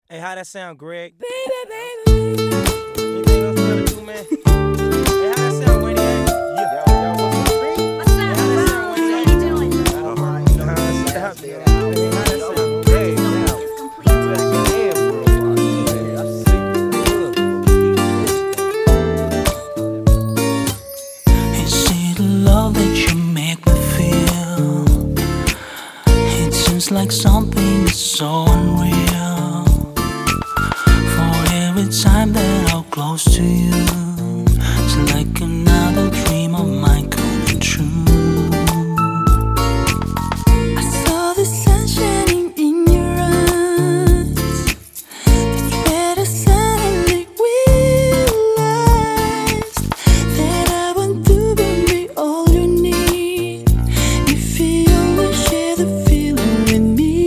Hey, how that sound, Greg? Baby, baby. Anything else you gotta do, man? Hey, how that sound, Winnie? What's up? Hey, how that sound, Winnie? How you doing? How that sound? Hey, how that sound? Hey, now. Is it love that you make me feel? It seems like something so unreal. For every time that I'm close to you, it's like another dream of mine coming true. I saw the sun shining in your eyes. That's where I suddenly realized that I want to be all you need. If you only share the feeling with me,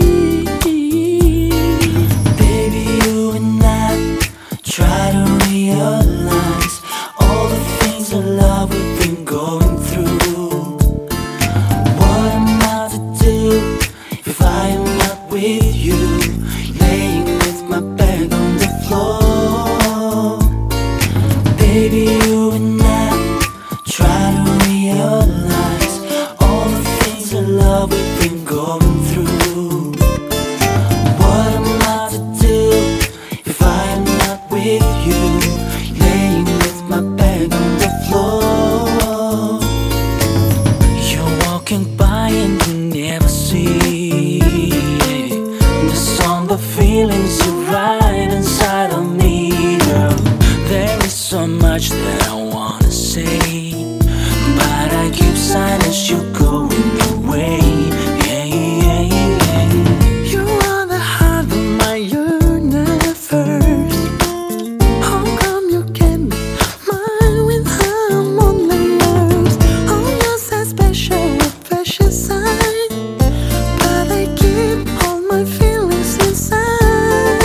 baby, you and I try to realize all the things of love we've been going through. What am I to do if I am not with you? Laying with my back on the floor. Baby, you and I try to realize all the things of love we've been going through. What am I to do if I am not with you? Laying with my back on the floor. You're walking by and you never see the song, the feelings you write inside of me, girl. There is so much that I wanna say, but I keep silence, you going away. Yeah, yeah, yeah. You are the heart of my universe. How come you can't be mine when I'm only yours? Oh, you're so special, a precious sign, but I keep all my feelings inside.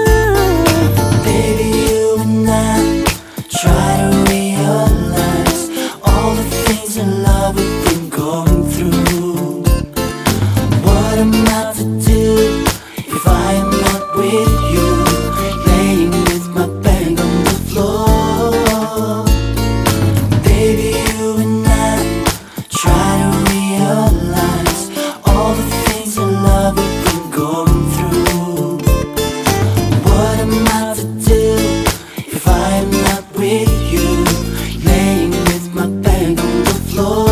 Baby, you and I try to realize all the things in love we've been going through. What am I to do if I am not with you? Laying with my back on the floor. Baby, you and I try to realize all the things in love we've been going through. What am I to do if I am not with you? Laying with my back on the floor.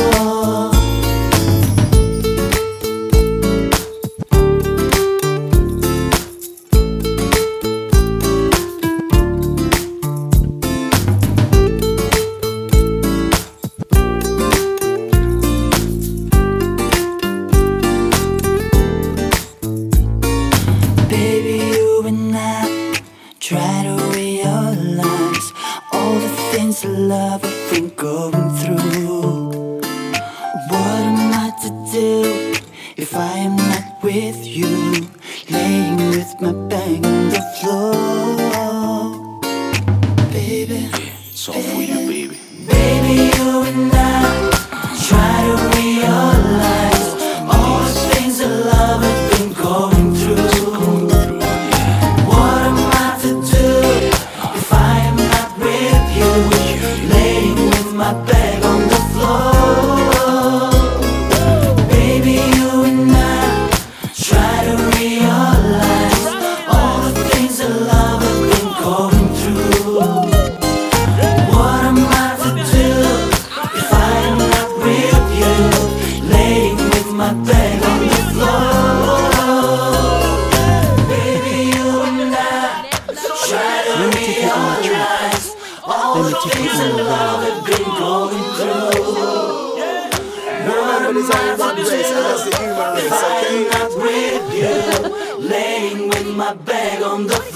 Baby, you and I try to realize all the things in love we've been going through. What am I to do if I am not with you? Laying with my back on the floor. Baby, it's all for you, baby. Baby, you and I try to realize all the things in love we've been going through. What am I to do if I am not with you? Laying with my back on the floor. Baby, you and I try to realize all the things in love we've been going through. What am I to do if I am not with you? Laying with my back on the floor. Baby, you and I try to realize all the things in love we've been going through. What am I to do if I am not with you? Laying with my back on the floor.